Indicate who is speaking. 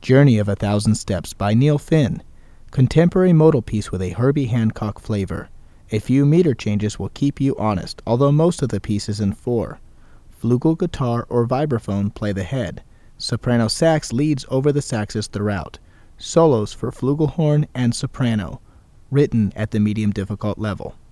Speaker 1: Journey of a Thousand Steps by Neil Finn. Contemporary modal piece with a Herbie Hancock flavor. A few meter changes will keep you honest, although most of the piece is in 4. Flugel guitar or vibraphone play the head. Soprano sax leads over the saxes throughout. Solos for flugelhorn and soprano. Written at the medium difficult level.